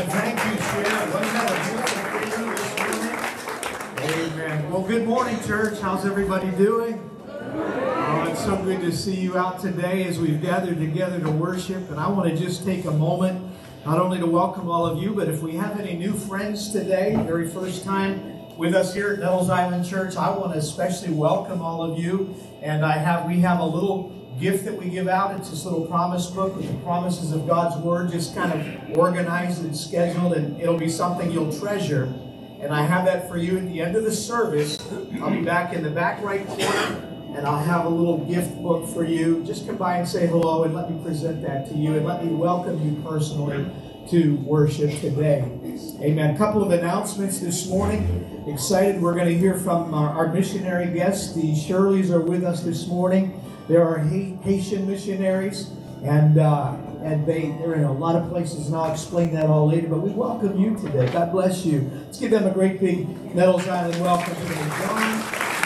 Amen. Thank you, Sharon. Wasn't that a beautiful prayer this morning? Amen. Well, good morning, church. How's everybody doing? Oh, it's so good to see you out today as we've gathered together to worship. And I want to just take a moment, not only to welcome all of you, but if we have any new friends today, very first time with us here at Nettles Island Church, I want to especially welcome all of you. And we have a little gift that we give out. It's this little promise book with the promises of God's Word, just kind of organized and scheduled, and it'll be something you'll treasure. And I have that for you at the end of the service. I'll be back in the back right corner, and I'll have a little gift book for you. Just come by and say hello, and let me present that to you, and let me welcome you personally to worship today. Amen. A couple of announcements this morning. Excited, we're going to hear from our missionary guests. The Shirleys are with us this morning. There are Haitian missionaries, and they're in a lot of places, and I'll explain that all later. But we welcome you today. God bless you. Let's give them a great big Nettles Island welcome to them. John,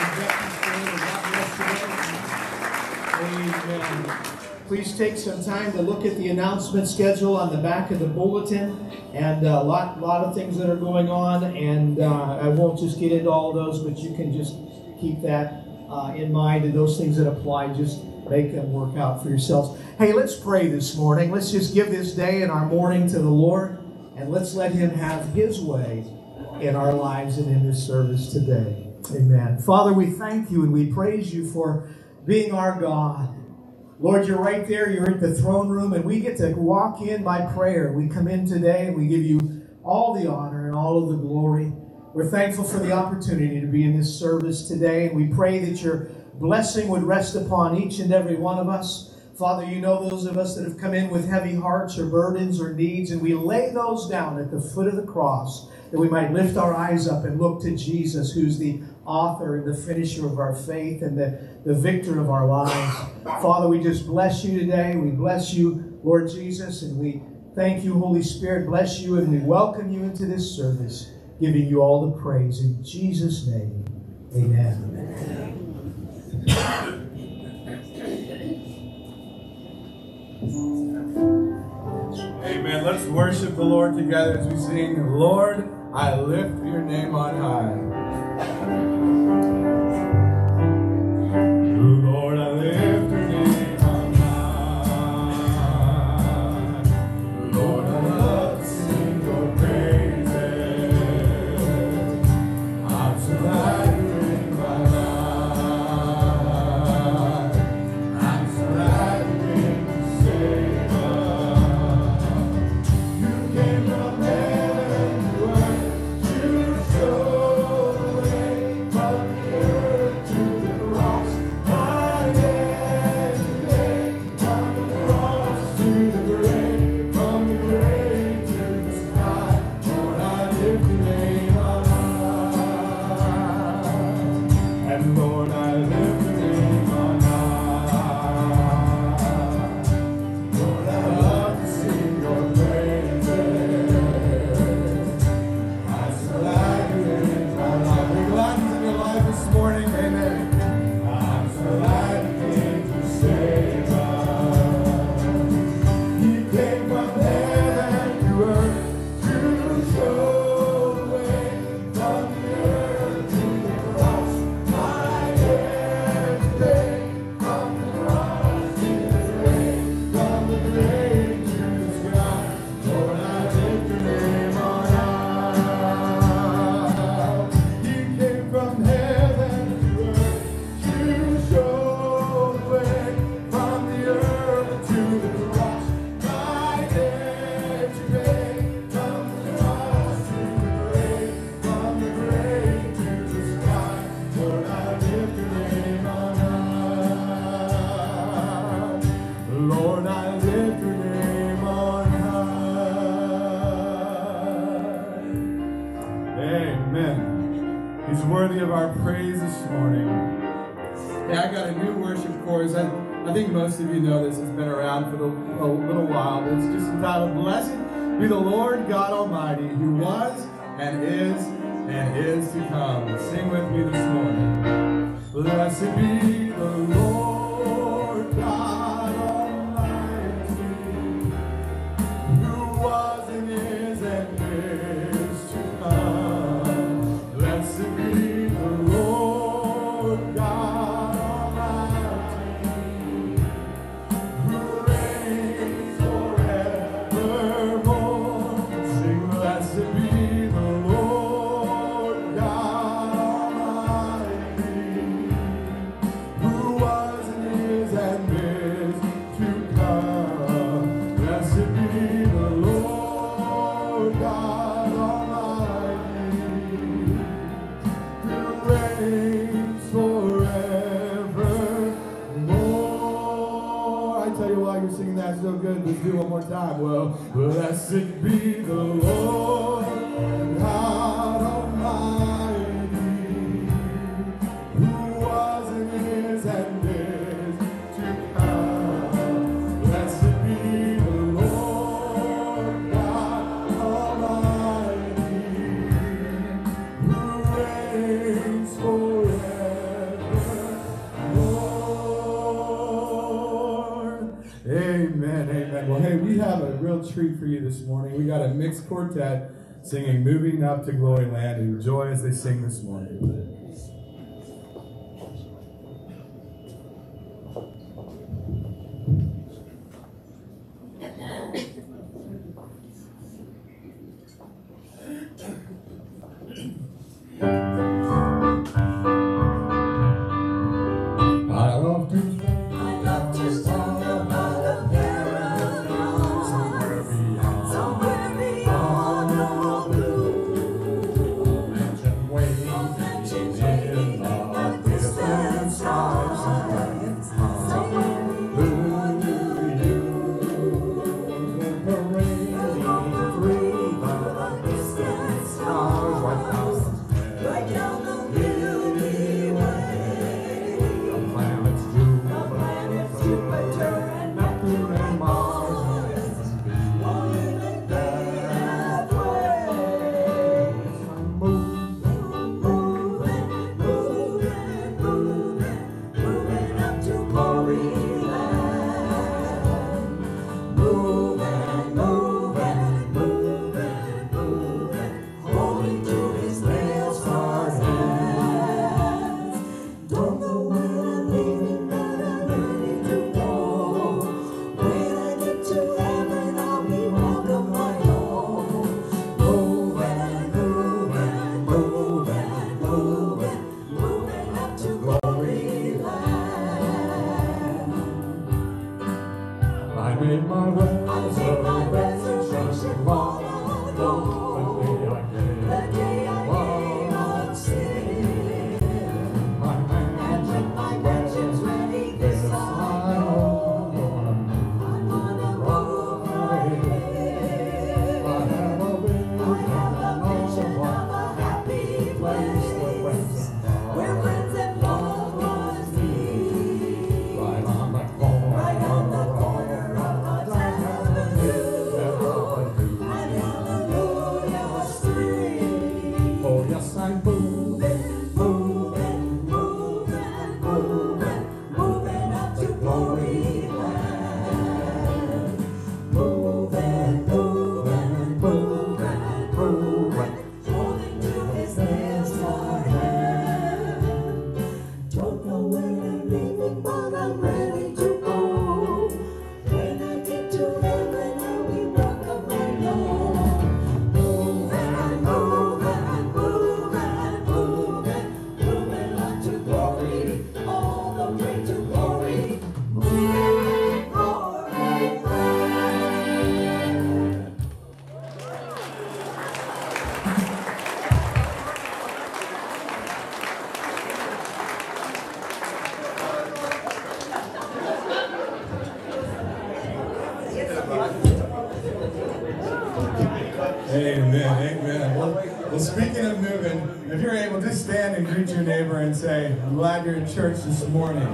amen. Please take some time to look at the announcement schedule on the back of the bulletin, and a lot of things that are going on. And I won't just get into all those, but you can just keep that in mind, and those things that apply, just make them work out for yourselves. Hey, let's pray this morning. Let's just give this day and our morning to the Lord, and let's let Him have His way in our lives and in this service today. Amen. Father, we thank you and we praise you for being our God. Lord, you're right there. You're at the throne room, and we get to walk in by prayer. We come in today and we give you all the honor and all of the glory. We're thankful for the opportunity to be in this service today, and we pray that your blessing would rest upon each and every one of us. Father, you know those of us that have come in with heavy hearts or burdens or needs, and we lay those down at the foot of the cross, that we might lift our eyes up and look to Jesus, who's the author and the finisher of our faith and the victor of our lives. Father, we just bless you today. We bless you, Lord Jesus, and we thank you, Holy Spirit. Bless you, and we welcome you into this service, giving you all the praise. In Jesus' name, amen. Amen. Let's worship the Lord together as we sing, Lord, I lift your name on high. Lord, I lift your name on high. Lord, I love to sing your praises. I'm so glad you're in my life. I'm so glad you came to save us. You came from heaven to earth to show the way from the earth to the cross. My yesterday, from the cross to the grave, from the grave to the sky. Lord, I lift your name on high. And Lord, I lift your name on high. Lord, I love to sing your praises. I'm so glad you're in my life. Are you glad he's in your life this morning? Amen. I'm so glad you came to save us. He came from heaven to earth to show the way from the earth to the cross. My yesterday, from the cross to the grave, from the grave to the sky. Lord, I lift your name on high. He came from heaven to earth to show the way from the earth to the cross. My yesterday, from the cross to the grave, from the grave to the sky. Lord, I lift your name on high. Lord, I lift your name on high. Amen. He's worthy of our praise this morning. Hey, I got a new worship chorus. I think most of you know this. It's been around for a little while, but it's just entitled, Blessed be the Lord God Almighty, who was and is to come. Sing with me this morning. Blessed be the Lord God Almighty, who was and is and is to come. Blessed be the Lord God Almighty, who reigns forevermore. Sing, blessed be the Lord God Almighty, who was and is to come. Blessed be the Lord God Almighty, who reigns forevermore. I tell you why you're singing that so good. Let's do it one more time. Well, blessed be the Lord God Almighty, who was and is to come. Blessed be the Lord God Almighty, who reigns forevermore. Amen, amen. Well, hey, we have a real treat for you this morning. We got a mixed quartet singing Moving Up to Glory Land. Enjoy as they sing this morning. I love to sing about a paradise somewhere beyond the blue. Mention waiting in the distant stars. Somewhere beyond through the distant stars. Right down the Milky Way. The planets Jupiter and Neptune and Mars, all in that way. Moving up to glory land. Moving, holding to his nails scarred hands. Don't know where I'm leaving, but I'm ready to go. When I get to heaven, I'll be welcome right home. Moving up to glory land. I made my reservation long ago. The day I came on sin. And my mansion's ready this side. I'm gonna move right in. I have a vision of a happy place where friends and loved ones meet. Right on the corner of a avenue and Hallelujah Street. Oh yes, I'm moving up to glory land. Moving, holding to his nails scarred hand. Don't know where I'm leaving, but I'm ready to go. When I get to heaven, I'll be welcome right home. Moving up to glory, all the way to glory. Moving glory land. Amen. Well, speaking of moving, if you're able, just stand and greet your neighbor and say, I'm glad you're in church this morning.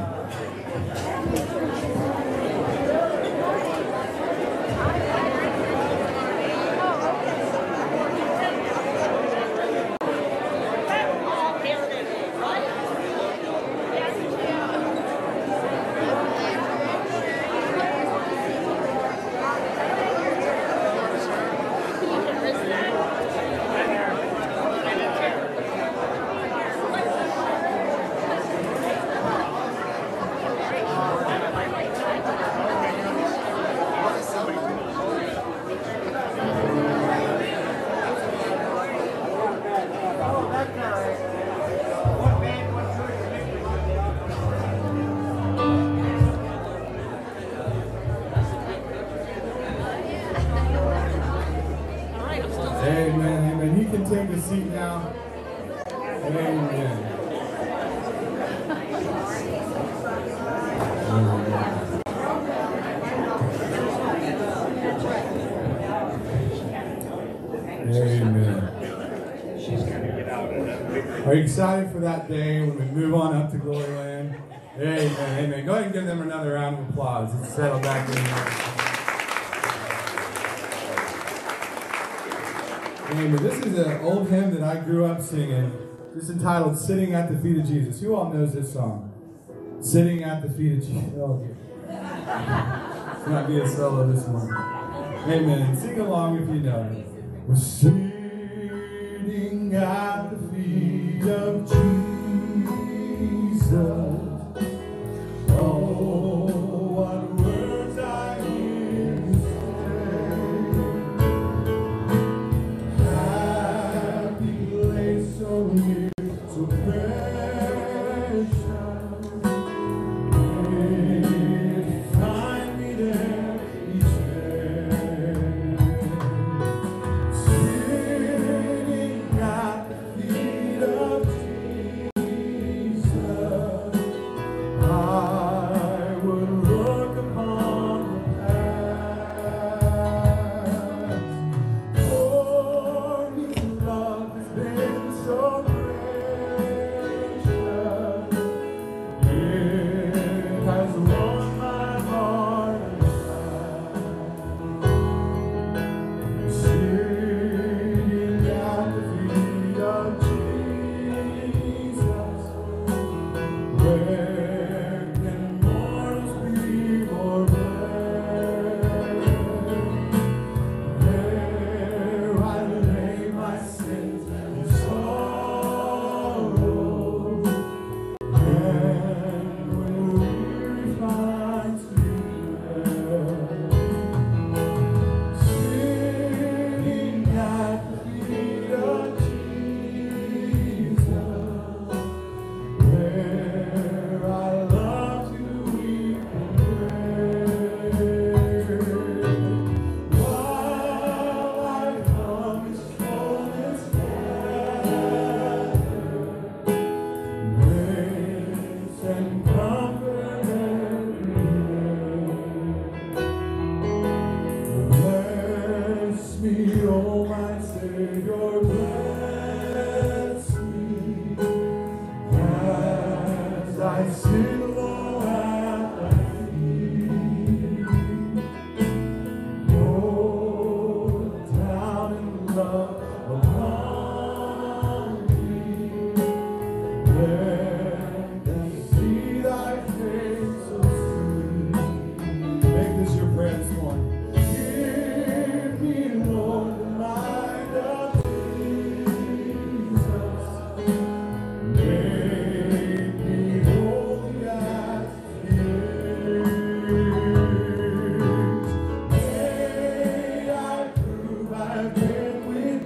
Amen, amen. You can take a seat now. Amen. Amen. Are you excited for that day when we move on up to Glory Land? Amen, amen. Go ahead and give them another round of applause. Let's settle back in here. Amen. This is an old hymn that I grew up singing. It's entitled Sitting at the Feet of Jesus. Who all knows this song? Sitting at the Feet of Jesus. Oh, it's not be a solo this morning. Amen. Sing along if you know it. We're sitting at the feet of Jesus. Oh, what words I hear you say. Happy place so near, so precious. Find me there each day. Sitting at the feet of Jesus, I would look upon the past. For His love has been so gracious. It has won my heart and mind. Sitting at the feet of Jesus, where can mortals be more blessed? There I lay my sins and sorrows, and when weary finds me there, sitting at the feet of Jesus, where I love to weep and pray. While I from His fullness gather, grace and comfort every day. Bless me, oh my Savior, bless me, as I sit low at thy feet. Pour down in love upon me. Let me see thy face so sweet. Make this your prayer this morning. Give me, Lord, the mind of Jesus. Make me holy as He is. May I prove I've been with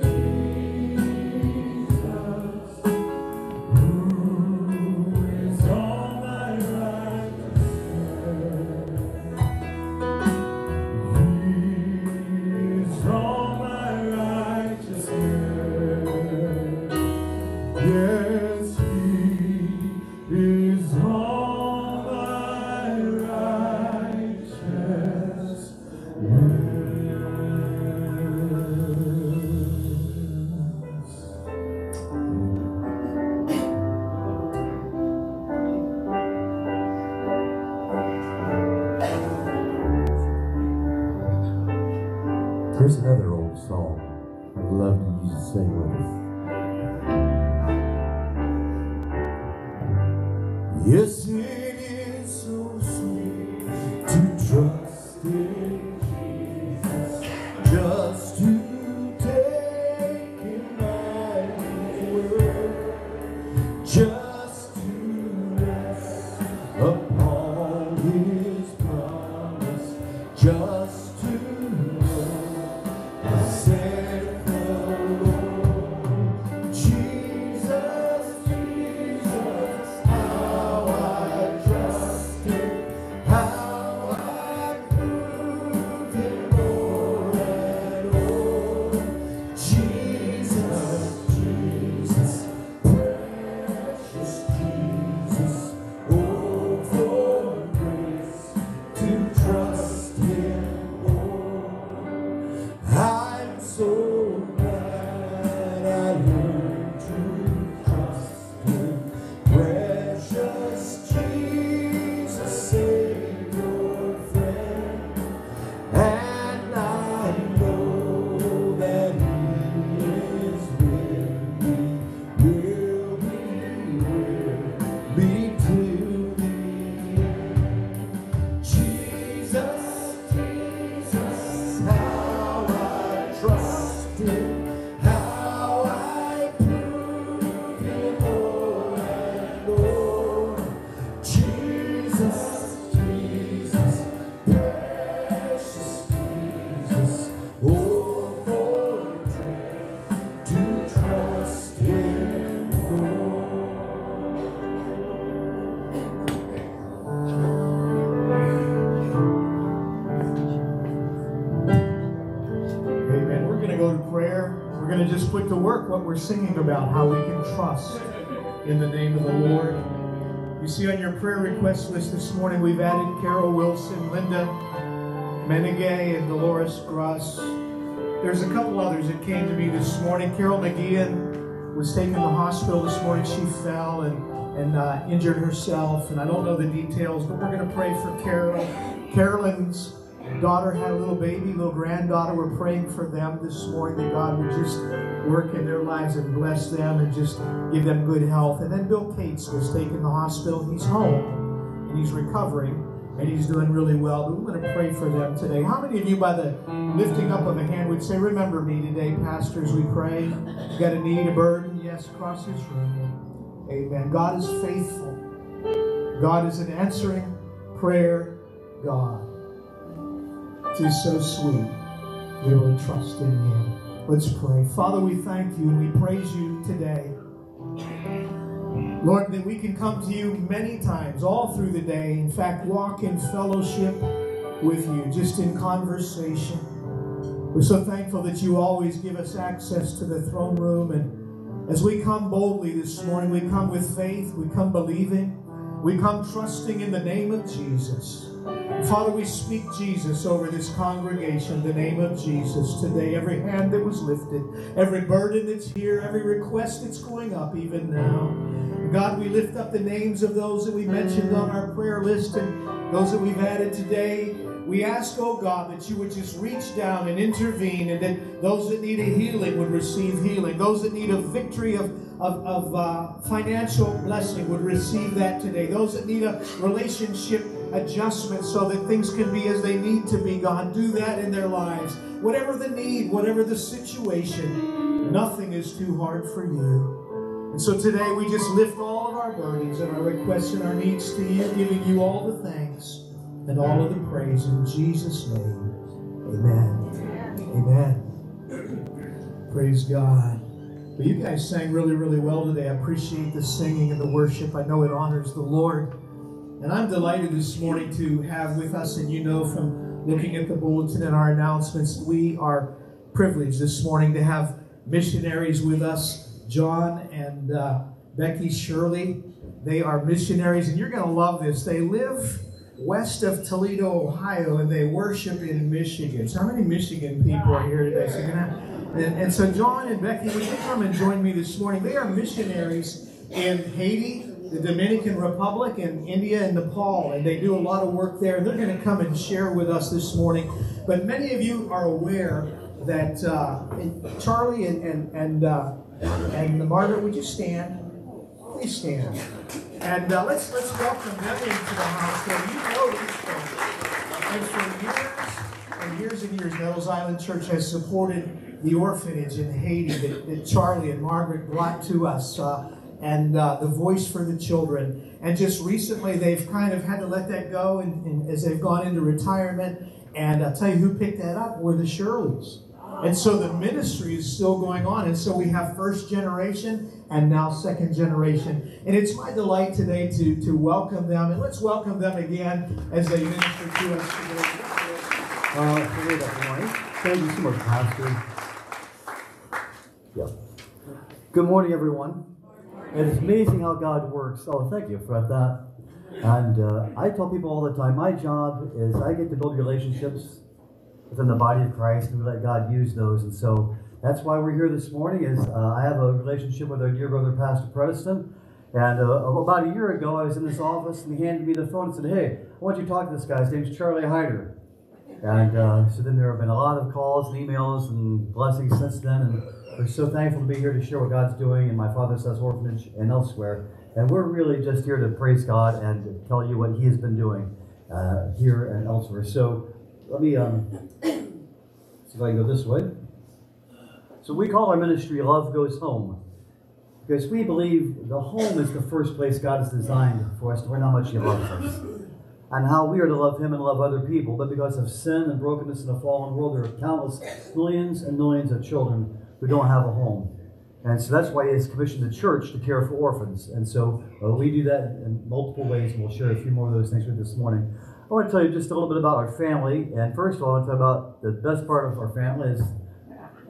Jesus, who is all my righteousness. He is all my righteousness. Yes, He is all my righteousness. Here's another old song I'd love you to sing with us. Yes, it is so sweet to trust in Jesus, just to take Him at His word, just to rest upon His promise, just to know thus saith the Lord. Jesus, Jesus, how I trust Him, how I prove Him more and more. Jesus, We're going to just put to work what we're singing about, how we can trust in the name of the Lord. You see on your prayer request list this morning, we've added Carol Wilson, Linda Menegay, and Dolores Gross. There's a couple others that came to me this morning. Carol McGeehan was taken to the hospital this morning. She fell and injured herself, and I don't know the details, but we're going to pray for Carol. Carolyn's daughter had a little baby, little granddaughter. We're praying for them this morning, that God would just work in their lives and bless them and just give them good health. And then Bill Cates was taken to the hospital. He's home and he's recovering and he's doing really well. But we're going to pray for them today. How many of you, by the lifting up of a hand, would say, remember me today, pastors, we pray? You got a need, a burden? Yes, across this room. Amen. God is faithful. God is an answering prayer God. It is so sweet to be able to trust in Him. Let's pray. Father, we thank you and we praise you today. Lord, that we can come to you many times, all through the day. In fact, walk in fellowship with you, just in conversation. We're so thankful that you always give us access to the throne room. And as we come boldly this morning, we come with faith, we come believing, we come trusting in the name of Jesus. Father, we speak Jesus over this congregation, the name of Jesus today. Every hand that was lifted, every burden that's here, every request that's going up even now. God, we lift up the names of those that we mentioned on our prayer list and those that we've added today. We ask, oh God, that you would just reach down and intervene, and that those that need a healing would receive healing. Those that need a victory of financial blessing would receive that today. Those that need a relationship adjustment so that things can be as they need to be, God, do that in their lives. Whatever the need, whatever the situation, nothing is too hard for you. And so today we just lift all of our burdens and our requests and our needs to you, giving you all the thanks and all of the praise in Jesus' name. Amen. Amen. Praise God. But you guys sang really, really well today. I appreciate the singing and the worship. I know it honors the Lord. And I'm delighted this morning to have with us, and you know from looking at the bulletin and our announcements, we are privileged this morning to have missionaries with us, John and Becky Shirley. They are missionaries, and you're going to love this. They live west of Toledo, Ohio, and they worship in Michigan. So how many Michigan people are here today? So and so John and Becky, would you come and join me this morning? They are missionaries in Haiti, the Dominican Republic, and India and Nepal, and they do a lot of work there. And they're going to come and share with us this morning. But many of you are aware that Charlie and Margaret, would you stand? Please stand. And let's welcome them into the house. You know these folks. And for years and years, Nettles Island Church has supported the orphanage in Haiti that Charlie and Margaret brought to us, and the Voice for the Children. And just recently, they've kind of had to let that go and as they've gone into retirement. And I'll tell you who picked that up were the Shirleys. And so the ministry is still going on. And so we have first generation and now second generation. And it's my delight today to welcome them. And let's welcome them again as they minister to us today. Good morning. Thank you so much, Pastor. Yeah. Good morning, everyone. It's amazing how God works. Oh, thank you for that. And I tell people all the time, my job is I get to build relationships within the body of Christ, and we let God use those. And so that's why we're here this morning. Is I have a relationship with our dear brother, Pastor Preston. And about a year ago, I was in this office, and he handed me the phone and said, "Hey, I want you to talk to this guy. His name's Charlie Hyder." And so then there have been a lot of calls and emails and blessings since then. And we're so thankful to be here to share what God's doing in my Father's House Orphanage and elsewhere. And we're really just here to praise God and to tell you what He has been doing here and elsewhere. So let me see if I can go this way. So we call our ministry Love Goes Home, because we believe the home is the first place God has designed for us to learn how much He loves us and how we are to love Him and love other people. But because of sin and brokenness in a fallen world, there are countless millions and millions of children who don't have a home. And so that's why He has commissioned the church to care for orphans. And so we do that in multiple ways, and we'll share a few more of those things with you this morning. I want to tell you just a little bit about our family. And first of all, I want to tell you about the best part of our family is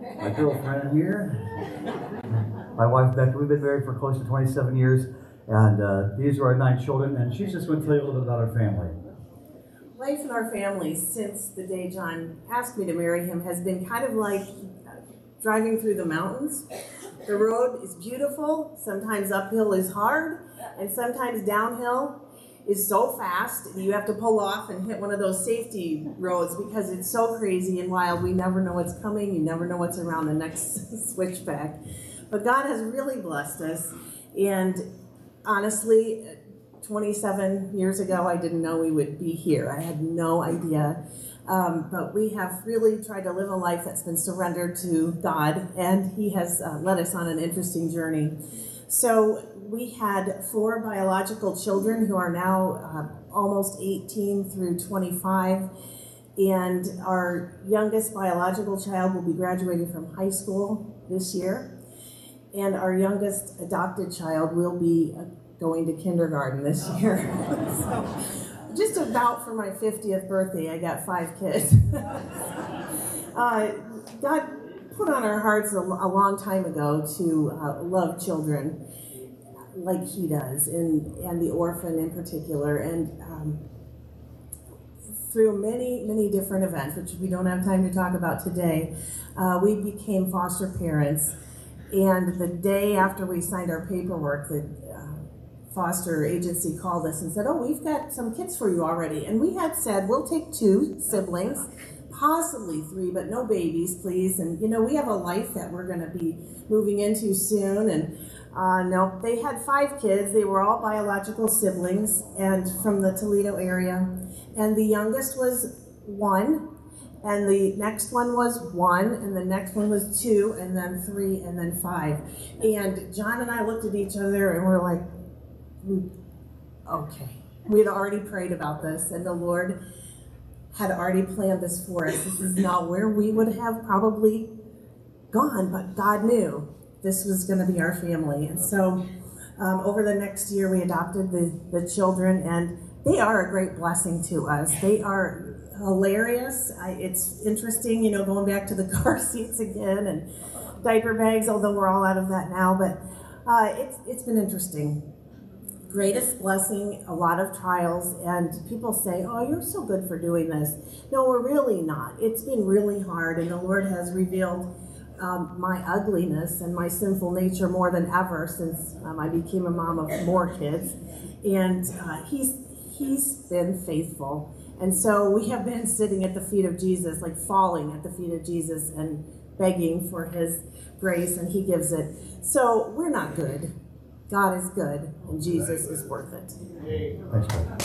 my girlfriend here, my wife Becca. We've been married for close to 27 years, and these are our 9 children, and she's just going to tell you a little bit about our family. Life in our family since the day John asked me to marry him has been kind of like driving through the mountains. The road is beautiful, sometimes uphill is hard, and sometimes downhill is so fast you have to pull off and hit one of those safety roads because it's so crazy and wild. We never know what's coming, you never know what's around the next switchback. But God has really blessed us, and honestly, 27 years ago, I didn't know we would be here. I had no idea. But we have really tried to live a life that's been surrendered to God, and He has led us on an interesting journey. So we had 4 biological children who are now almost 18 through 25, and our youngest biological child will be graduating from high school this year, and our youngest adopted child will be going to kindergarten this year. So, just about for my 50th birthday, I got 5 kids. God put on our hearts a long time ago to love children like He does, and the orphan in particular. And through many different events, which we don't have time to talk about today, we became foster parents. And the day after we signed our paperwork, the foster agency called us and said, "Oh, we've got some kids for you already." And we had said, "We'll take 2 siblings, possibly 3, but no babies, please." And we have a life that we're going to be moving into soon. And no, they had 5 kids. They were all biological siblings and from the Toledo area. And the youngest was 1, and the next one was 1, and the next one was 2, and then 3, and then 5. And John and I looked at each other and we're like, okay. We had already prayed about this, and the Lord had already planned this for us. This is not where we would have probably gone, but God knew this was going to be our family. And so over the next year, we adopted the children, and they are a great blessing to us. They are hilarious. It's interesting, going back to the car seats again and diaper bags, although we're all out of that now, but it's been interesting. Greatest blessing, a lot of trials, and people say, "Oh, you're so good for doing this." No, we're really not. It's been really hard, and the Lord has revealed my ugliness and my sinful nature more than ever since I became a mom of more kids, and He's been faithful. And so we have been sitting at the feet of Jesus, like falling at the feet of Jesus and begging for His grace, and He gives it. So we're not good. God is good, and Jesus is worth it. Thanks, Greg.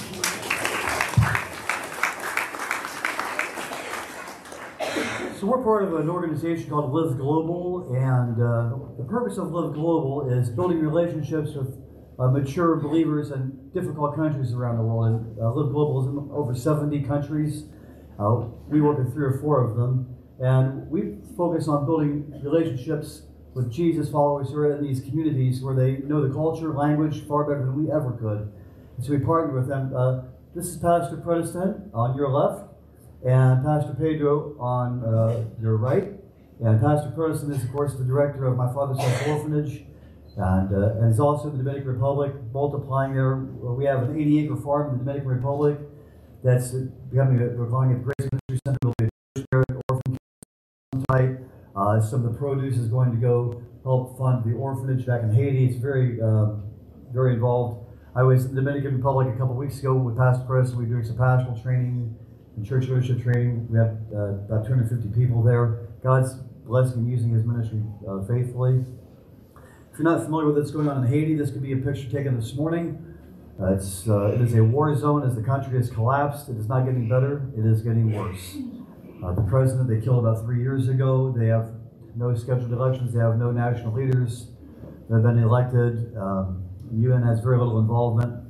So we're part of an organization called Live Global, and the purpose of Live Global is building relationships with mature believers in difficult countries around the world. And Live Global is in over 70 countries. We work in 3 or 4 of them, and we focus on building relationships with Jesus followers who are in these communities where they know the culture, language far better than we ever could. And so we partner with them. This is Pastor Protestant on your left, and Pastor Pedro on your right. And Pastor Protestant is, of course, the director of My Father's House Orphanage, and is also in the Dominican Republic, multiplying there. We have an 80-acre farm in the Dominican Republic that's becoming, we're calling it Grace Ministry Center. It'll be a First Orphan type. Some of the produce is going to go help fund the orphanage back in Haiti. It's very, very involved. I was in the Dominican Republic a couple weeks ago with Pastor Preston. We were doing some pastoral training and church leadership training. We have about 250 people there. God's blessing and using His ministry faithfully. If you're not familiar with what's going on in Haiti, this could be a picture taken this morning. It is a war zone as the country has collapsed. It is not getting better. It is getting worse. The president they killed about 3 years ago. They have no scheduled elections. They have no national leaders that have been elected. The UN has very little involvement.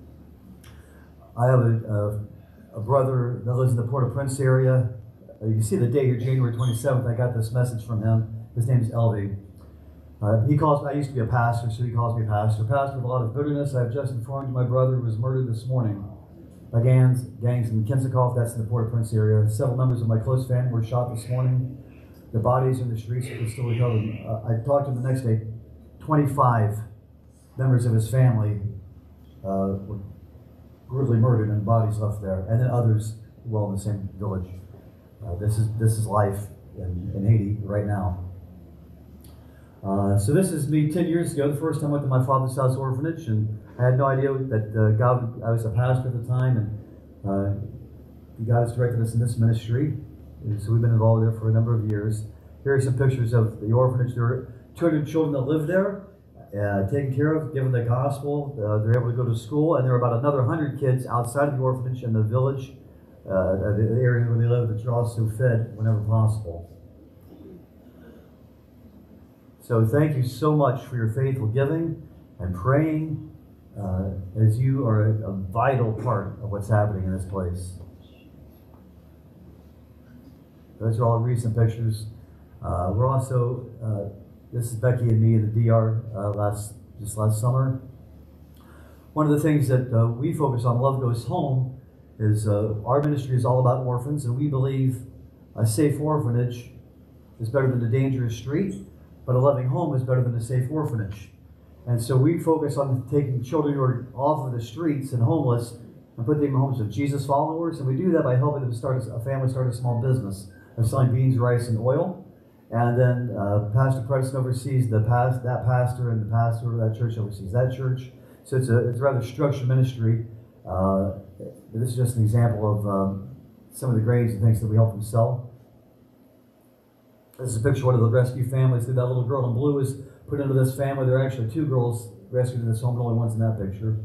I have a brother that lives in the Port-au-Prince area. You can see the date here, January 27th. I got this message from him. His name is Elvie. He calls me, I used to be a pastor, so he calls me pastor. Pastor with a lot of bitterness. I've just informed you my brother was murdered this morning by gangs in Kinzikov, that's in the Port-au-Prince area. Several members of my close family were shot this morning. The bodies in the streets are still recovering. I talked to him the next day. 25 members of his family were brutally murdered and bodies left there, and then others, well, in the same village. This is life in Haiti right now. So this is me 10 years ago, the first time I went to my father's house orphanage, and I had no idea that I was a pastor at the time, and God has directed us in this ministry. And so we've been involved there for a number of years. Here are some pictures of the orphanage. There are 200 children that live there, taken care of, given the gospel. They're able to go to school, and there are about another 100 kids outside of the orphanage in the village, the area where they live, that are also fed whenever possible. So thank you so much for your faithful giving and praying, as you are a vital part of what's happening in this place. Those are all recent pictures. We're also, this is Becky and me in the DR last summer. One of the things that we focus on, Love Goes Home, is our ministry is all about orphans, and we believe a safe orphanage is better than a dangerous street, but a loving home is better than a safe orphanage. And so we focus on taking children who are off of the streets and homeless and put them in homes of Jesus followers, and we do that by helping them start a small business of selling beans, rice, and oil. And then Pastor Preston oversees that pastor, and the pastor of that church oversees that church. So it's a rather structured ministry. This is just an example of some of the grains and things that we help them sell. This is a picture of one of the rescue families. That little girl in blue is put into this family. There are actually 2 girls rescued in this home, but only one's in that picture.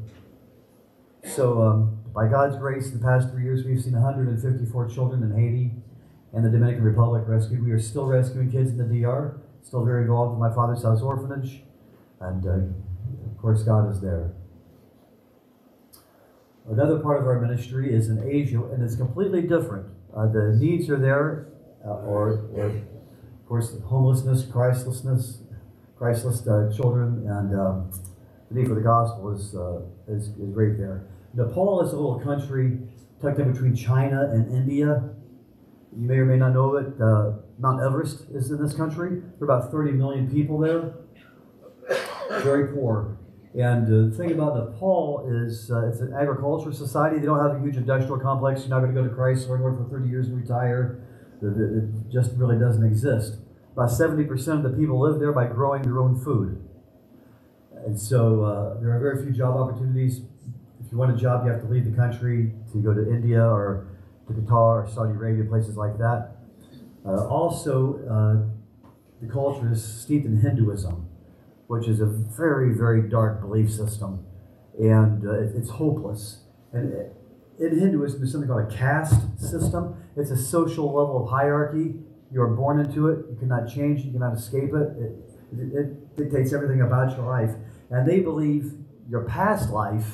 So by God's grace, in the past 3 years, we've seen 154 children in Haiti and the Dominican Republic rescued. We are still rescuing kids in the DR, still very involved with my father's house orphanage, and of course God is there. Another part of our ministry is in Asia, and it's completely different. The needs are there, of course, homelessness, Christless children, and the need for the gospel is great there. Nepal is a little country tucked in between China and India. You may or may not know it. Mount Everest is in this country. There are about 30 million people there. Very poor. And the thing about Nepal is it's an agriculture society. They don't have a huge industrial complex. You're not going to go to Chrysler and work for 30 years and retire. It just really doesn't exist. About 70% of the people live there by growing their own food. And so there are very few job opportunities. If you want a job, you have to leave the country to go to India or to Qatar or Saudi Arabia, places like that. Also, the culture is steeped in Hinduism, which is a very, very dark belief system, and it's hopeless. And in Hinduism, there's something called a caste system. It's a social level of hierarchy. You are born into it. You cannot change. You cannot escape it. It dictates everything about your life. And they believe your past life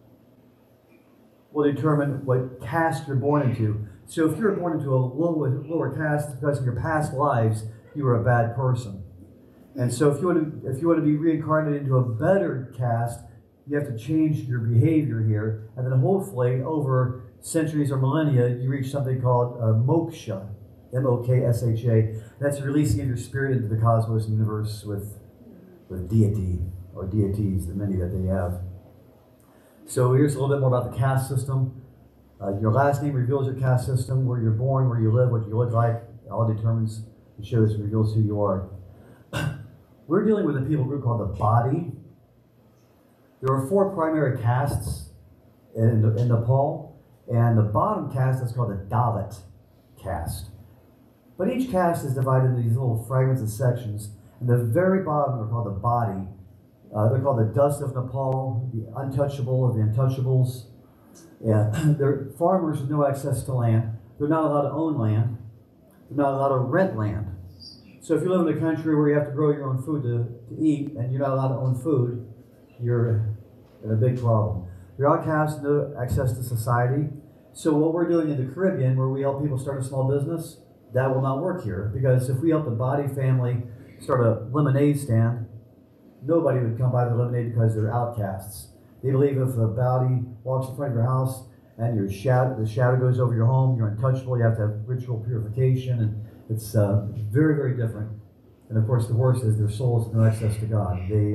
will determine what caste you're born into. So if you're born into a lower caste because of your past lives, you are a bad person. And so if you want to be reincarnated into a better caste, you have to change your behavior here, and then hopefully over centuries or millennia, you reach something called moksha, M-O-K-S-H-A. That's releasing of your spirit into the cosmos and universe with deity or deities, the many that they have. So here's a little bit more about the caste system. Your last name reveals your caste system, where you're born, where you live, what you look like. All determines, it shows, reveals who you are. We're dealing with a people group called the Badi. There are 4 primary castes in Nepal, and the bottom caste is called the Dalit caste. But each caste is divided into these little fragments and sections, and the very bottom are called the Badi. They're called the dust of Nepal, the untouchable of the untouchables. And they're farmers with no access to land. They're not allowed to own land. They're not allowed to rent land. So if you live in a country where you have to grow your own food to eat, and you're not allowed to own food, you're in a big problem. You're outcast, no access to society. So what we're doing in the Caribbean, where we help people start a small business, that will not work here. Because if we help the Badi family start a lemonade stand, nobody would come buy the lemonade because they're outcasts. They believe if a Badi walks in front of your house and the shadow goes over your home, you're untouchable, you have to have ritual purification, It's very, very different. And of course, the worst is their souls have no access to God. They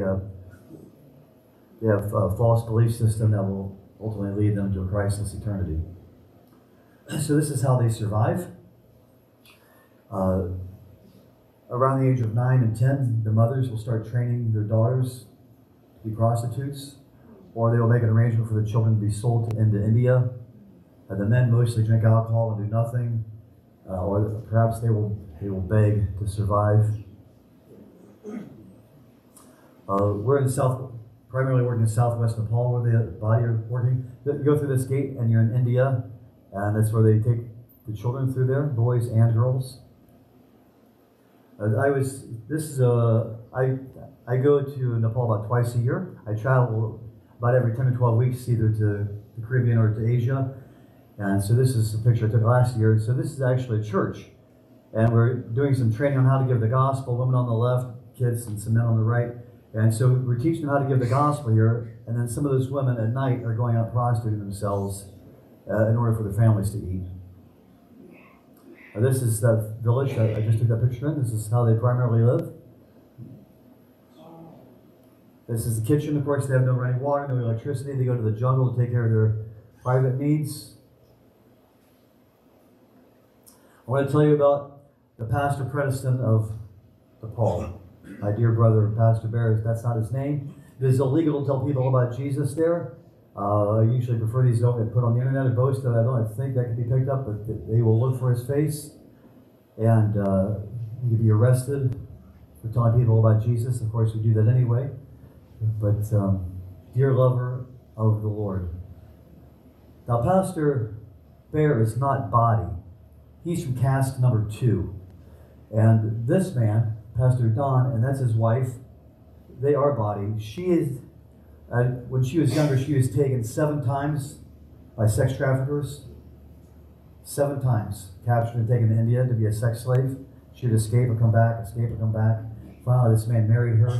have a false belief system that will ultimately lead them to a Christless eternity. So this is how they survive. Around the age of 9 and 10, the mothers will start training their daughters to be prostitutes, or they will make an arrangement for the children to be sold into India. And the men mostly drink alcohol and do nothing, or perhaps they will beg to survive. We're in primarily working in southwest Nepal, where the body are working. You go through this gate and you're in India, and that's where they take the children through there, boys and girls. I go to Nepal about twice a year. I travel about every 10 to 12 weeks, either to the Caribbean or to Asia. And so this is a picture I took last year. So this is actually a church. And we're doing some training on how to give the gospel, women on the left, kids and some men on the right. And so we're teaching them how to give the gospel here. And then some of those women at night are going out prostituting themselves in order for their families to eat. This is that village I just took that picture in. This is how they primarily live. This is the kitchen. Of course, they have no running water, no electricity. They go to the jungle to take care of their private needs. I want to tell you about the Pastor Predestin of Nepal. My dear brother, Pastor Bear, that's not his name. It is illegal to tell people about Jesus there. I usually prefer these don't get put on the internet and boast that I don't think that can be picked up, but they will look for his face. And he can be arrested for telling people about Jesus. Of course, we do that anyway. But dear lover of the Lord. Now, Pastor Bear is not body. He's from caste number 2. And this man, Pastor Don, and that's his wife, they are body. She is, when she was younger, she was taken 7 times by sex traffickers. 7 times. Captured and taken to India to be a sex slave. She'd escape and come back, escape and come back. Finally, this man married her.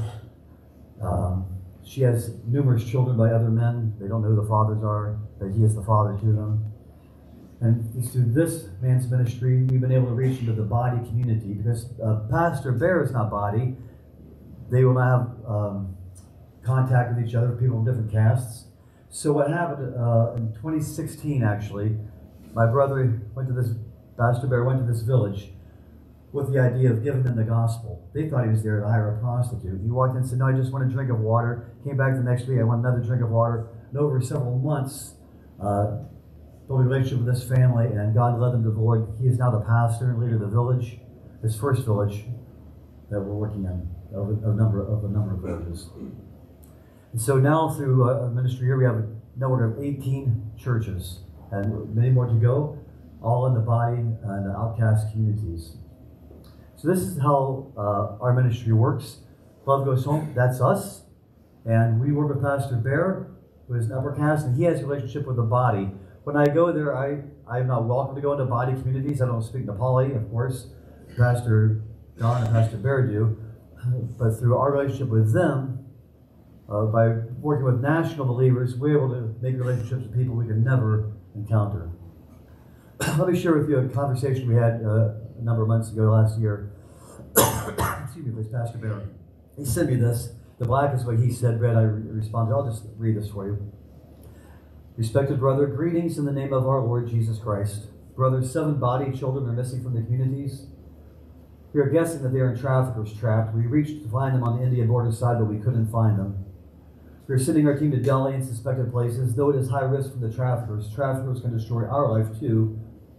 She has numerous children by other men. They don't know who the fathers are, but he is the father to them. And through this man's ministry, we've been able to reach into the body community, because Pastor Bear is not body. They will not have contact with each other, people in different castes. So what happened in 2016, actually, my brother Pastor Bear went to this village with the idea of giving them the gospel. They thought he was there to hire a prostitute. He walked in and said, "No, I just want a drink of water." Came back the next week, "I want another drink of water." And over several months, built a relationship with this family, and God led them to the Lord. He is now the pastor and leader of the village, this first village that we're working in, of a number of villages. And so now through a ministry here, we have a network of 18 churches, and many more to go, all in the body and the outcast communities. So this is how our ministry works. Love Goes Home, that's us. And we work with Pastor Bear, who is an upper caste, and he has a relationship with the body. When I go there, I'm not welcome to go into body communities. I don't speak Nepali, of course. Pastor Don and Pastor Bear do. But through our relationship with them, by working with national believers, we're able to make relationships with people we could never encounter. Let me share with you a conversation we had a number of months ago last year. Excuse me, please, Pastor Bear. He sent me this. The black is what he said, Brad. I responded. I'll just read this for you. Respected brother, greetings in the name of our Lord Jesus Christ. Brother, 7 body children are missing from the communities. We are guessing that they are in traffickers' trapped. We reached to find them on the Indian border side, but we couldn't find them. We are sending our team to Delhi and suspected places. Though it is high risk from the traffickers can destroy our life too.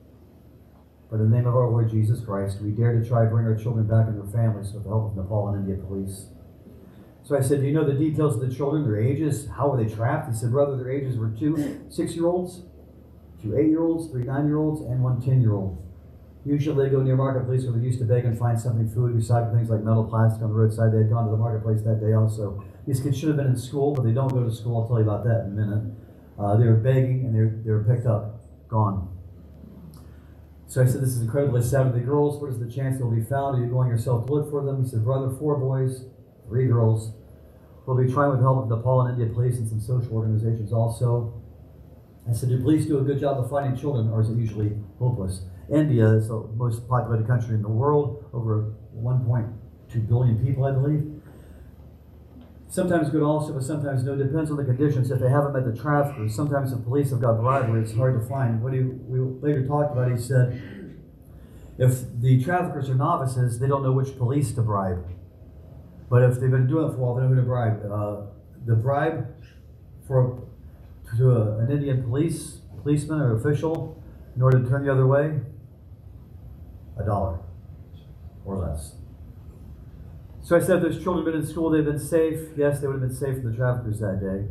But in the name of our Lord Jesus Christ, we dare to try to bring our children back and their families with the help of Nepal and India police. So I said, "Do you know the details of the children, their ages? How were they trapped?" He said, "Brother, their ages were 2 6-year-olds, 2 8-year-olds, 3 9-year-olds, and 1 10-year-old. Usually they go near marketplace where they used to beg and find something, food, recycle things like metal, plastic on the roadside. They had gone to the marketplace that day also. These kids should have been in school, but they don't go to school. I'll tell you about that in a minute. They were begging, and they were picked up, gone." So I said, "This is incredibly sad. The girls, what is the chance they'll be found? Are you going yourself to look for them?" He said, "Brother, 4 boys, 3 girls. We'll be trying with the help of Nepal and India police and some social organizations also." I said, "Do police do a good job of finding children, or is it usually hopeless?" India is the most populated country in the world, over 1.2 billion people, I believe. Sometimes good also, but sometimes no. Depends on the conditions. If they haven't met the traffickers, sometimes the police have got bribery. It's hard to find. What we later talked about, he said, if the traffickers are novices, they don't know which police to bribe. But if they've been doing it for a while, they know who to bribe. The bribe to an Indian policeman or official, in order to turn the other way, $1 or less. So I said, if those children have been in school, they've been safe. Yes, they would have been safe from the traffickers that day.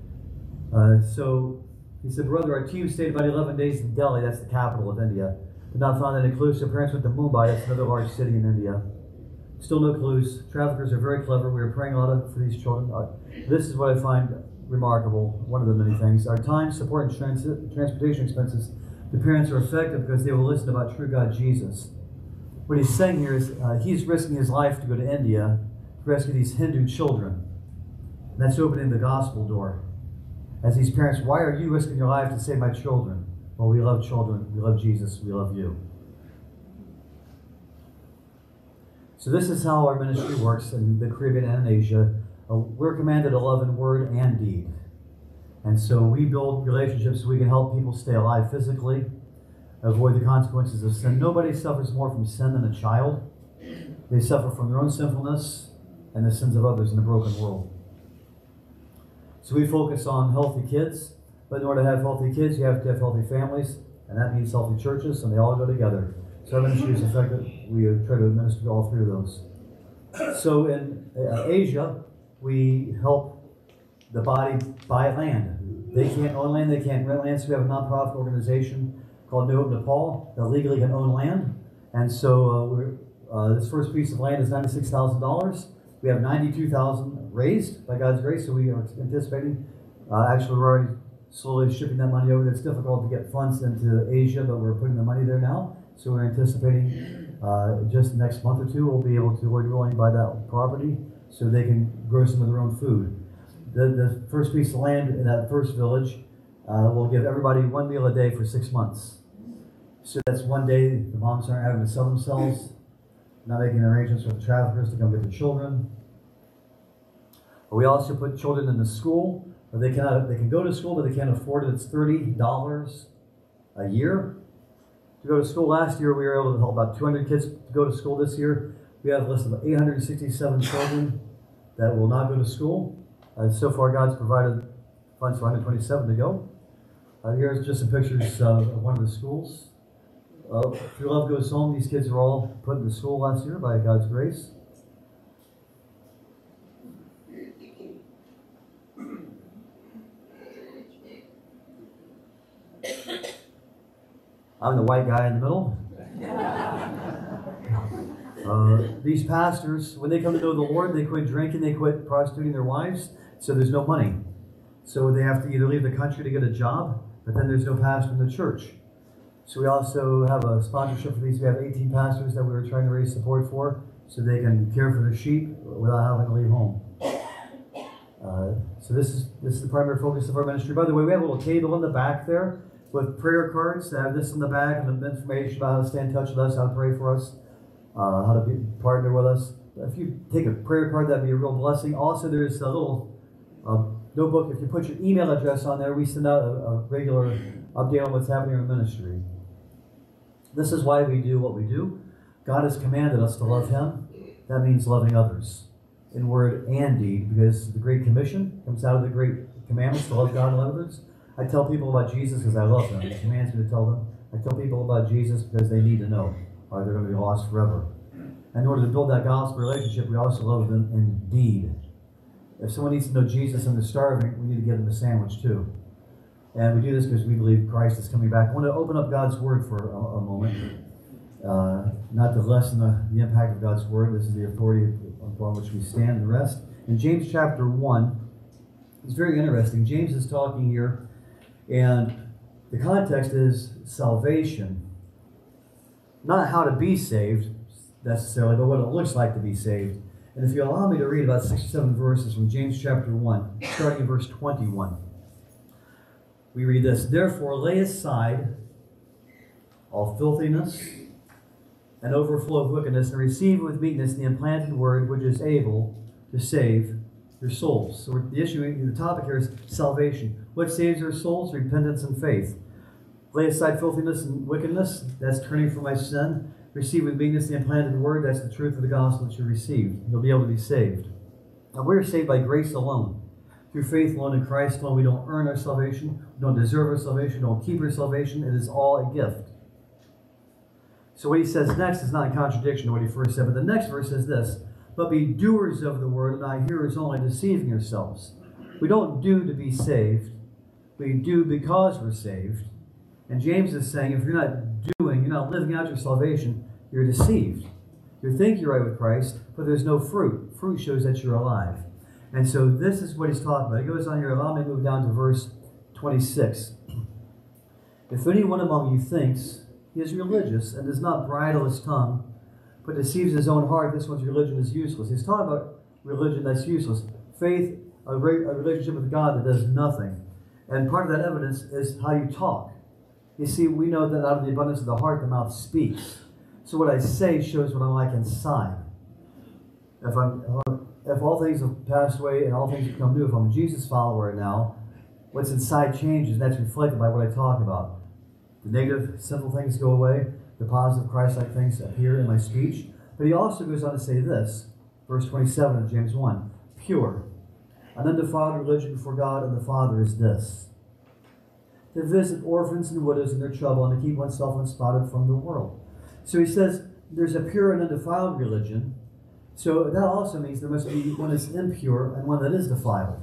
So he said, brother, our team stayed about 11 days in Delhi, that's the capital of India. Did not find any clues. So parents went to Mumbai, that's another large city in India. Still no clues. Traffickers are very clever. We were praying a lot for these children. This is what I find remarkable, one of the many things. Our time, support, and transportation expenses, the parents are effective because they will listen about true God Jesus. What he's saying here is he's risking his life to go to India to rescue these Hindu children. And that's opening the gospel door. As these parents, why are you risking your life to save my children? Well, we love children, we love Jesus, we love you. So this is how our ministry works in the Caribbean and in Asia. We're commanded to love in word and deed. And so we build relationships so we can help people stay alive physically, avoid the consequences of sin. Nobody suffers more from sin than a child. They suffer from their own sinfulness and the sins of others in a broken world. So we focus on healthy kids, but in order to have healthy kids, you have to have healthy families, and that means healthy churches, and they all go together. So our ministry is effective. We try to administer all three of those. So in Asia, we help the body buy land. They can't own land, they can't rent land, so we have a nonprofit organization called New Hope Nepal that legally can own land. And so this first piece of land is $96,000. We have $92,000 raised by God's grace, so we are anticipating. Actually, we're already slowly shipping that money over. It's difficult to get funds into Asia, but we're putting the money there now. So we're anticipating just the next month or two, we'll be able to, Lord willing, buy that property so they can grow some of their own food. The first piece of land in that first village will give everybody one meal a day for 6 months. So that's one day the moms aren't having to sell themselves, not making arrangements with the traffickers to come get the children. But we also put children in the school. They can go to school, but they can't afford it. It's $30 a year to go to school. Last year, we were able to help about 200 kids to go to school. This year, we have a list of 867 children that will not go to school. So far, God's provided funds for 127 to go. Here's just some pictures of one of the schools. Through Love Goes Home, these kids were all put into school last year by God's grace. I'm the white guy in the middle. These pastors, when they come to know the Lord, they quit drinking, they quit prostituting their wives, so there's no money. So they have to either leave the country to get a job, but then there's no pastor in the church. So we also have a sponsorship for these. We have 18 pastors that we were trying to raise support for, so they can care for their sheep without having to leave home. So this is the primary focus of our ministry. By the way, we have a little table in the back there with prayer cards that have this in the back and the information about how to stay in touch with us, how to pray for us, how to partner with us. If you take a prayer card, that'd be a real blessing. Also, there's a little notebook. If you put your email address on there, we send out a regular update on what's happening in our ministry. This is why we do what we do. God has commanded us to love Him. That means loving others in word and deed, because the Great Commission comes out of the Great Commandments to love God and love others. I tell people about Jesus because I love them. He commands me to tell them. I tell people about Jesus because they need to know, or they're going to be lost forever. In order to build that gospel relationship, we also love them in deed. If someone needs to know Jesus and they're starving, we need to give them a sandwich too. And we do this because we believe Christ is coming back. I want to open up God's Word for a moment. Not to lessen the impact of God's Word. This is the authority upon which we stand and rest. In James chapter 1, it's very interesting. James is talking here, and the context is salvation. Not how to be saved, necessarily, but what it looks like to be saved. And if you allow me to read about 6 or 7 verses from James chapter 1, starting in verse 21. We read this: Therefore lay aside all filthiness and overflow of wickedness, and receive with meekness the implanted word which is able to save your souls. So the topic here is salvation. What saves our souls? Repentance and faith. Lay aside filthiness and wickedness, that's turning from my sin. Receive with meekness the implanted word, that's the truth of the gospel that you received. You'll be able to be saved. Now we're saved by grace alone, through faith alone in Christ alone. We don't earn our salvation, we don't deserve our salvation, we don't keep our salvation. It is all a gift. So what he says next is not in contradiction to what he first said, but the next verse says this: but be doers of the word, and not hearers only, deceiving yourselves. We don't do to be saved, we do because we're saved. And James is saying, if you're not doing, you're not living out your salvation, you're deceived. You think you're right with Christ, but there's no fruit. Fruit shows that you're alive. And so this is what he's talking about. He goes on here, allow me to move down to verse 26. If anyone among you thinks he is religious and does not bridle his tongue, but deceives his own heart, this one's religion is useless. He's talking about religion that's useless. Faith, a relationship with God that does nothing. And part of that evidence is how you talk. You see, we know that out of the abundance of the heart, the mouth speaks. So what I say shows what I'm like inside. If all things have passed away and all things have become new, if I'm a Jesus follower now, what's inside changes, and that's reflected by what I talk about. The negative, sinful things go away. The positive, Christ-like things appear in my speech. But he also goes on to say this, verse 27 of James 1, pure, an undefiled religion before God and the Father is this: to visit orphans and widows in their trouble and to keep oneself unspotted from the world. So he says there's a pure and undefiled religion. So that also means there must be one that's impure and one that is defiled.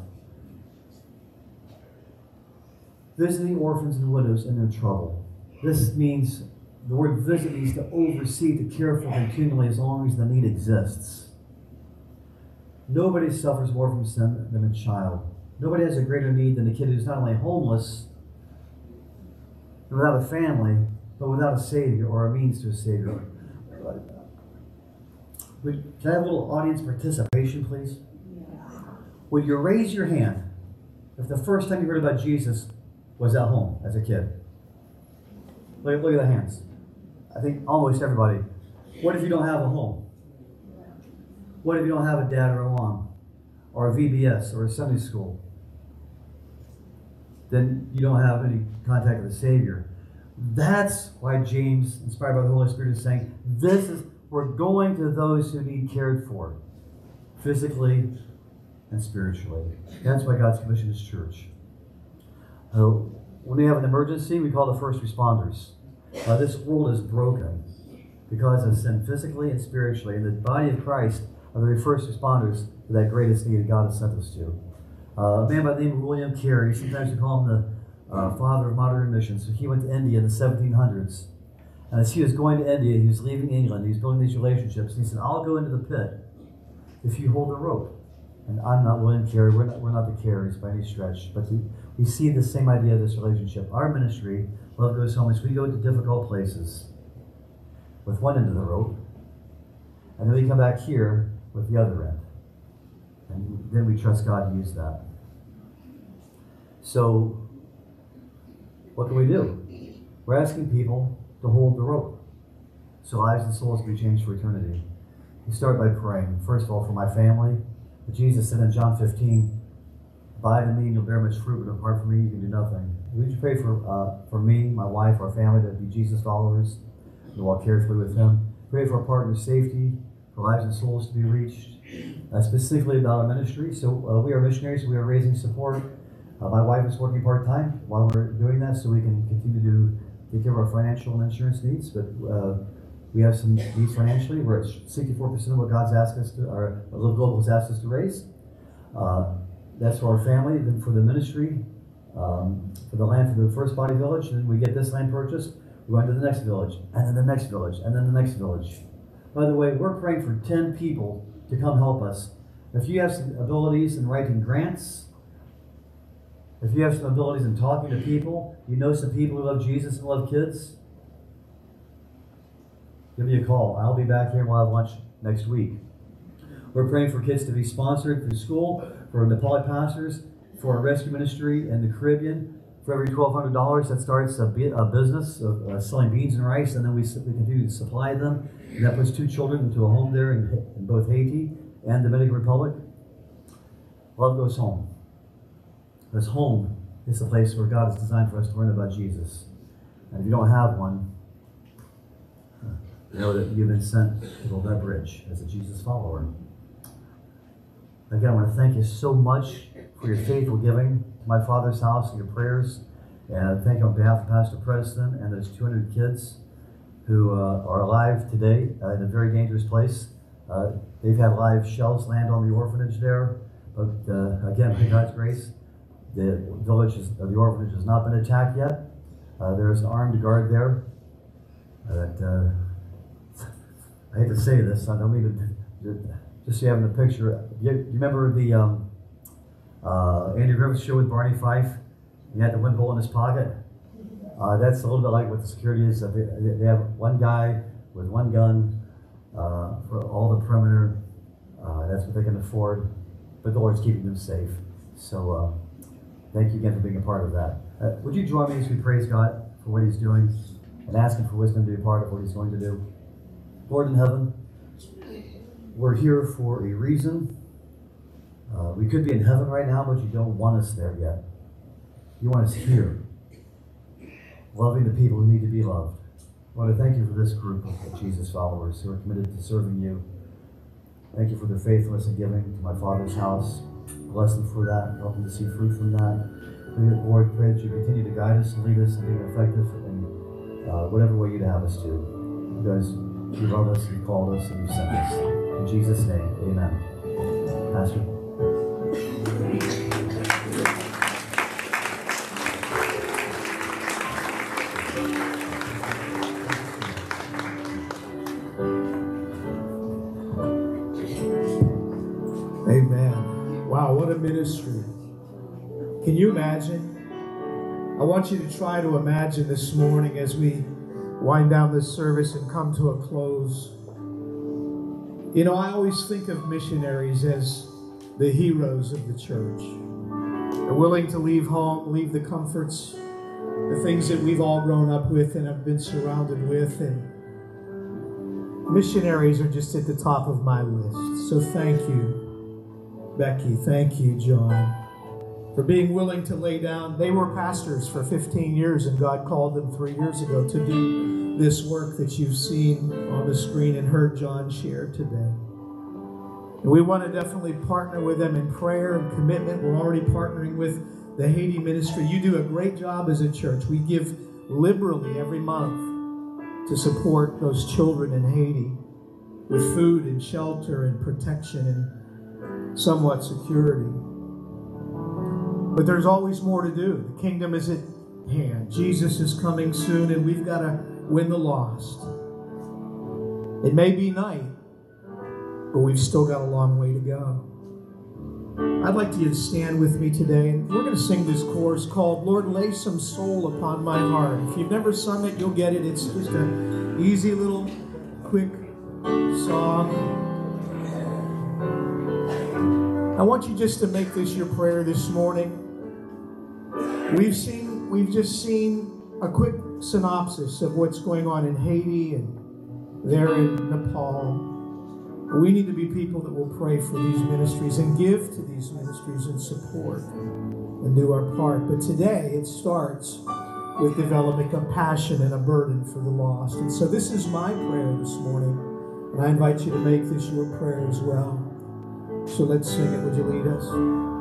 Visiting orphans and widows in their trouble. This means, the word visit means to oversee, to care for continually as long as the need exists. Nobody suffers more from sin than a child. Nobody has a greater need than a kid who's not only homeless, without a family, but without a Savior or a means to a Savior. Can I have a little audience participation, please? Would you raise your hand if the first time you heard about Jesus was at home as a kid? Look at the hands. I think almost everybody. What if you don't have a home? What if you don't have a dad or a mom? Or a VBS or a Sunday school? Then you don't have any contact with the Savior. That's why James, inspired by the Holy Spirit, is saying, we're going to those who need cared for, physically and spiritually. That's why God's commissioned His church. When we have an emergency, we call the first responders. This world is broken because of sin, physically and spiritually. And the body of Christ are the first responders to that greatest need that God has sent us to. A man by the name of William Carey, sometimes we call him the father of modern missions. So he went to India in the 1700s. And as he was going to India, he was leaving England, he was building these relationships. And he said, I'll go into the pit if you hold the rope. And I'm not William Carey, we're not the Careys by any stretch. But we see the same idea of this relationship. Our ministry, Love Goes Home, is we go to difficult places with one end of the rope. And then we come back here with the other end. And then we trust God to use that. So, what can we do? We're asking people to hold the rope so lives and souls can be changed for eternity. We start by praying, first of all, for my family. Jesus said in John 15, abide in me and you'll bear much fruit, but apart from me you can do nothing. Would you pray for me, my wife, our family to be Jesus followers, to walk carefully with Him? Pray for our partner's safety, for lives and souls to be reached. Specifically about our ministry. So we are missionaries, we are raising support. My wife is working part-time while we're doing that, so we can continue to take care of our financial and insurance needs. But we have some needs financially. We're at 64% of what God's asked us to, or Live Global has asked us to raise. That's for our family. Then for the ministry, for the land for the First Body Village, and then we get this land purchased. We're going to the next village, and then the next village, and then the next village. By the way, we're praying for 10 people to come help us. If you have some abilities in writing grants, if you have some abilities in talking to people, you know some people who love Jesus and love kids, give me a call. I'll be back here and we'll have lunch next week. We're praying for kids to be sponsored through school, for Nepali pastors, for our rescue ministry in the Caribbean, for every $1,200 that starts a business of selling beans and rice, and then we continue to supply them. And that puts 2 children into a home there in both Haiti and Dominican Republic. Love goes home. Because home is the place where God has designed for us to learn about Jesus. And if you don't have one, know that you've been sent to build that bridge as a Jesus follower. Again, I want to thank you so much for your faithful giving to my Father's house and your prayers. And thank you on behalf of Pastor Preston and those 200 kids who are alive today in a very dangerous place. They've had live shells land on the orphanage there. But again, by God's grace, the the orphanage has not been attacked yet. There's an armed guard there. I hate to say this, I don't mean to, just so you have in the picture. You remember the Andy Griffith show with Barney Fife? He had the wind bullet in his pocket. That's a little bit like what the security is. They have one guy with one gun for all the perimeter. That's what they can afford. But the Lord's keeping them safe. So thank you again for being a part of that. Would you join me as we praise God for what He's doing and ask Him for wisdom to be a part of what He's going to do? Lord in heaven, we're here for a reason. We could be in heaven right now, but you don't want us there yet. You want us here, loving the people who need to be loved. I want to thank you for this group of Jesus followers who are committed to serving you. Thank you for their faithfulness in giving to my Father's house. Bless them for that, help them to see fruit from that. Lord, pray that you continue to guide us and lead us and be effective in whatever way you'd have us to. Because you love us, you called us, and you sent us. In Jesus' name, amen. Pastor. Amen. Wow, what a ministry. Can you imagine? I want you to try to imagine this morning as we wind down this service and come to a close. You know, I always think of missionaries as the heroes of the church. They're willing to leave home, leave the comforts, the things that we've all grown up with and have been surrounded with. And missionaries are just at the top of my list. So thank you, Becky. Thank you, John, for being willing to lay down. They were pastors for 15 years, and God called them 3 years ago to do this work that you've seen on the screen and heard John share today. And we want to definitely partner with them in prayer and commitment. We're already partnering with the Haiti ministry. You do a great job as a church. We give liberally every month to support those children in Haiti with food and shelter and protection and somewhat security. But there's always more to do. The kingdom is at hand. Jesus is coming soon, and we've got to win the lost. It may be night, but we've still got a long way to go. I'd like you to stand with me today, and we're going to sing this chorus called Lord, Lay Some Soul Upon My Heart. If you've never sung it, you'll get it. It's just an easy little quick song. I want you just to make this your prayer this morning. We've just seen a quick synopsis of what's going on in Haiti and there in Nepal. We need to be people that will pray for these ministries and give to these ministries and support and do our part. But today it starts with developing compassion and a burden for the lost. And so this is my prayer this morning, and I invite you to make this your prayer as well. So let's sing it. Would you lead us?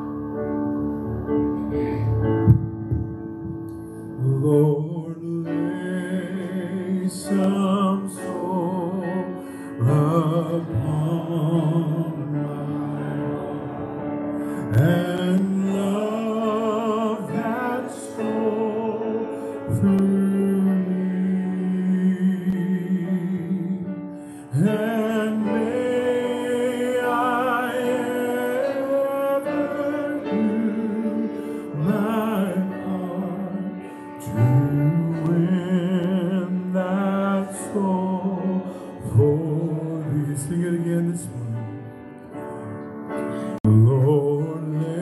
Lord, lay some soul upon my heart, and love that soul through me, and may I ever do my part to win that soul for thee. Sing it again this morning. Lord,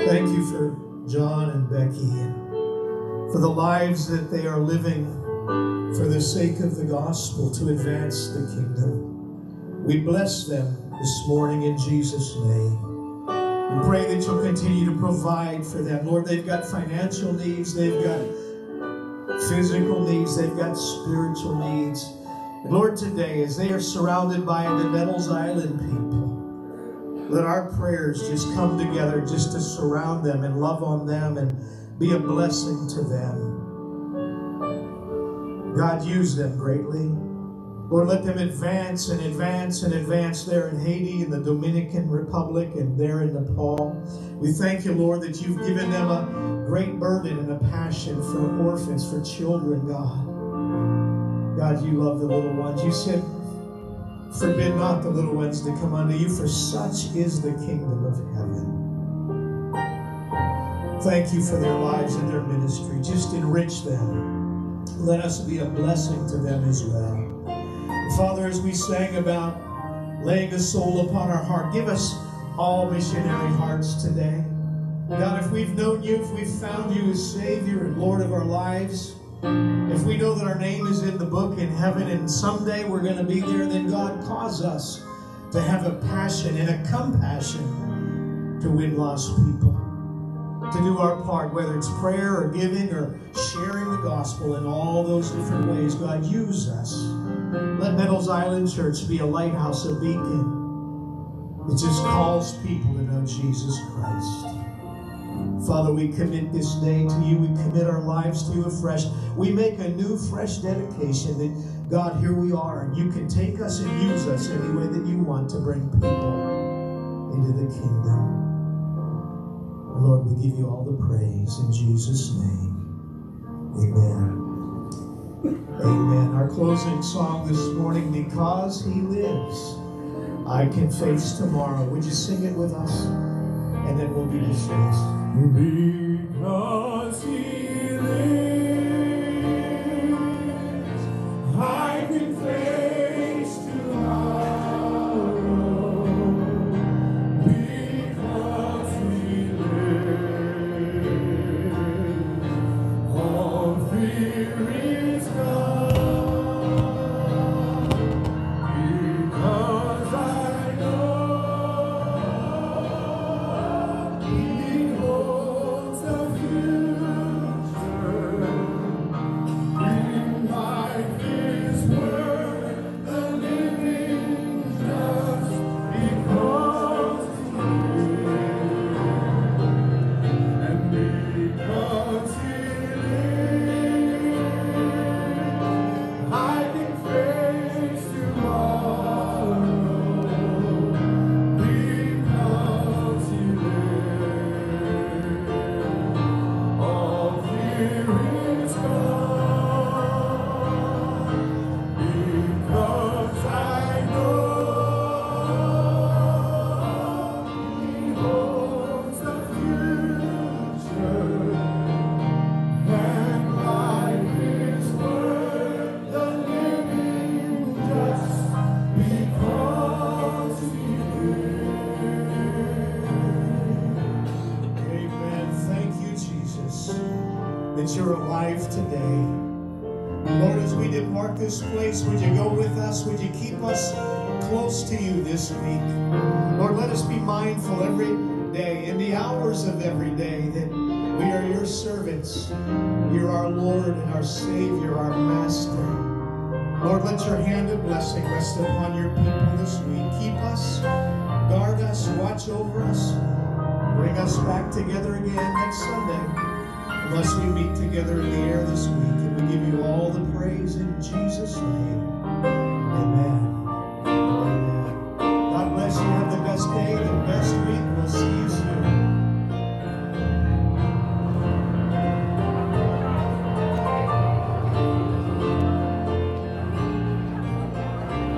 Thank you for John and Becky and for the lives that they are living for the sake of the gospel to advance the kingdom. We bless them this morning in Jesus' name. We pray that you'll continue to provide for them. Lord, they've got financial needs, they've got physical needs, they've got spiritual needs. And Lord, today, as they are surrounded by the Nettles Island people, let our prayers just come together just to surround them and love on them and be a blessing to them. God, use them greatly. Lord, let them advance and advance and advance there in Haiti, in the Dominican Republic, and there in Nepal. We thank you, Lord, that you've given them a great burden and a passion for orphans, for children, God. God, you love the little ones. You said, forbid not the little ones to come unto you, for such is the kingdom of heaven. Thank you for their lives and their ministry. Just enrich them. Let us be a blessing to them as well. And Father, as we sang about laying a soul upon our heart, give us all missionary hearts today. God, if we've known you, if we've found you as Savior and Lord of our lives, if we know that our name is in the book in heaven and someday we're going to be there, then God, cause us to have a passion and a compassion to win lost people, to do our part, whether it's prayer or giving or sharing the gospel in all those different ways. God, use us. Let Nettles Island Church be a lighthouse, a beacon that just calls people to know Jesus Christ. Father, we commit this day to you. We commit our lives to you afresh. We make a new, fresh dedication that, God, here we are, and you can take us and use us any way that you want to bring people into the kingdom. And Lord, we give you all the praise in Jesus' name. Amen. Amen. Our closing song this morning, Because He Lives, I Can Face Tomorrow. Would you sing it with us? And then we'll be dismissed. Because He lives, I can face tomorrow. Because He lives, all fear is gone. Because I know He holds the future. In life His word, the living just because He lives. And because He lives, I can face tomorrow. Because He lives, all fear is gone. Because I know He holds the future. And life is worth the living just because He Amen. Thank you, Jesus, that you're alive today. Lord, as we depart this place, would you go with us? Would you keep us close to you this week? Lord, let us be mindful every day, in the hours of every day, that we are your servants. You're our Lord and our Savior, our Master. Lord, let your hand of blessing rest upon your people this week. Keep us, guard us, watch over us. Bring us back together again next Sunday, unless we meet together in the air this week. And we give you all the praise in Jesus' name. Amen.